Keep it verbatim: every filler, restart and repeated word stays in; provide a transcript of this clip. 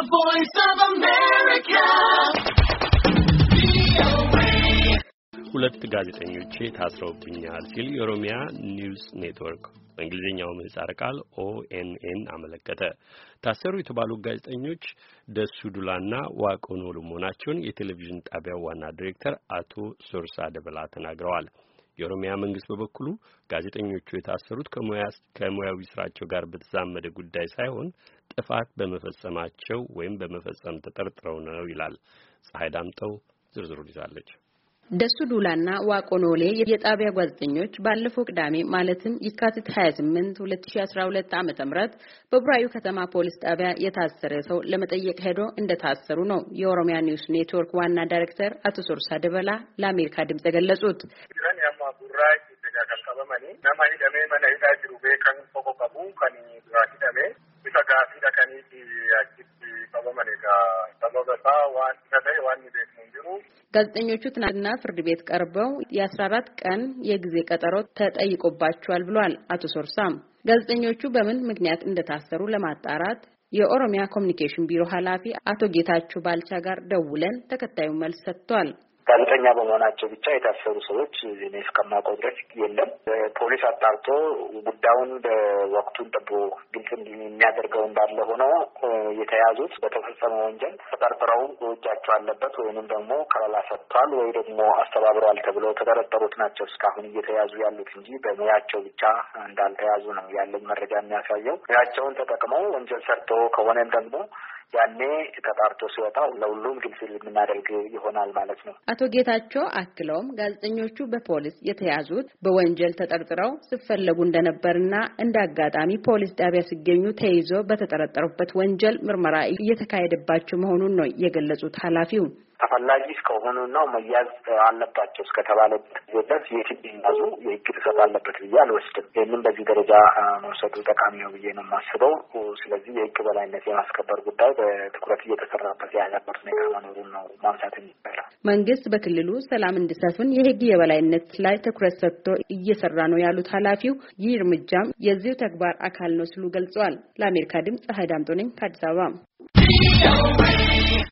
voice of America. ሁለት ጋዜጠኞች ታስረውብኛል ሲል የኦሮሚያ ኒውስ ኔትወርክ በእንግሊዝኛው ምህጻረ ቃል ኦ ኤን ኤን አመለከተ። ታሰሩ የተባሉ ጋዜጠኞች ደሱ ዱላና ዋቆኖ ለመሆናቸውን የቴሌቪዥን ጣቢያው ዋና ዳይሬክተር አቶ ሶርሳ ደበላ ተናግረዋል። የኦሮሚያ መንግስት በበኩሉ ጋዜጠኞቹ የታሰሩት ከሙያዊ ስራቸው ጋር በተዛመደ ጉዳይ ሳይሆን ጥፋት በመፈጸማቸው ወይም በመፈጸም ተጠርጥረው ነው ይላል። ፀሐይ ዳምጠው ዝርዝሩን ይዛለች። ደሱ ዱላና ዋቆኖሌ የጣቢያ ጋዜጠኞች ባለፈው ቅዳሜ ማለትም የካቲት ሃያ ስምንት ሁለት ሺህ አስራ ሁለት ዓመተ ምህረት በቡራዩ ከተማ ፖሊስ ጣቢያ የታሰረ ሰው ለመጠየቅ ሄዶ እንደታሰሩ ነው የኦሮሚያ ኒውስ ኔትወርክ ዋና ዳይሬክተር አቶ ሶርሳ ደበላ ለአሜሪካ ድምጽ ገለጹት። ጋዜጠኞቹ ትናንትና ፍርድ ቤት ቀርበው የአስራ አራት ቀን የጊዜ ቀጠሮ ተጠይቆባቸዋል ብሏል አቶ ሶርሳም። ጋዜጠኞቹ በምን ምክንያት እንደታሰሩ ለማጣራት የኦሮሚያ ኮሚኒኬሽን ቢሮ ኃላፊ አቶ ጌታቸው ባልቻ ጋር ደውለን ተከታዩ መልስ ሰጥቷል። ጋዜጠኛ በመሆናቸው ብቻ የታሰሩ ሰዎች እኔ እስከማውቀው ድረስ የለም። ፖሊስ አጣርቶ ጉዳዩን በወቅቱን ጠብቆ ግልጽ የሚያደርገው እንዳለ ሆኖ የተያዙት በተፈጸመ ወንጀል ተጠርጥረው እጃቸው አለበት ወይንም ደግሞ ከለላ ሰጥቷል ወይ ደግሞ አስተባብረዋል ተብለው ተጠረጠሩት ናቸው እስካሁን እየተያዙ ያሉት እንጂ በሙያቸው ብቻ እንዳልተያዙ ነው ያለኝ መረጃ የሚያሳየው። ሙያቸውን ተጠቅመው ወንጀል ሰርተው ከሆነም ደግሞ ያኔ ተጣርቶ ሲወጣ ለሁሉም ግልጽ የምናደርግ ይሆናል ማለት ነው። አቶ ጌታቸው አክለውም ጋዜጠኞቹ በፖሊስ የተያዙት በወንጀል ተጠርጥረው ሲፈለጉ እንደነበርና እንዳጋጣሚ ፖሊስ ጣቢያ ሲገኙ ተይዞ በተጠረጠሩበት ወንጀል ምርመራ እየተካሄደባቸው መሆኑን ነው የገለጹት ኃላፊው። ተፈላጊ እስከሆኑና መያዝ አለባቸው እስከተባለበት ድረስ የትኛዙ የህግ ጥሰት አለበት ብዬ አልወስድም። ይህንን በዚህ ደረጃ መውሰዱ ጠቃሚ ነው ብዬ ነው የማስበው። ስለዚህ የህግ በላይነት የማስከበር ጉዳይ በትኩረት እየተሰራበት ያለበት ሁኔታ መኖሩን ነው ማንሳት የሚቻለው። መንግስት በክልሉ ሰላም እንዲሰፍን የህግ የበላይነት ላይ ትኩረት ሰጥቶ እየሰራ ነው ያሉት ኃላፊው ይህ እርምጃም የዚሁ ተግባር አካል ነው ሲሉ ገልጸዋል። ለአሜሪካ ድምጽ ፀሐይ ዳምጦ ነኝ ከአዲስ አበባ።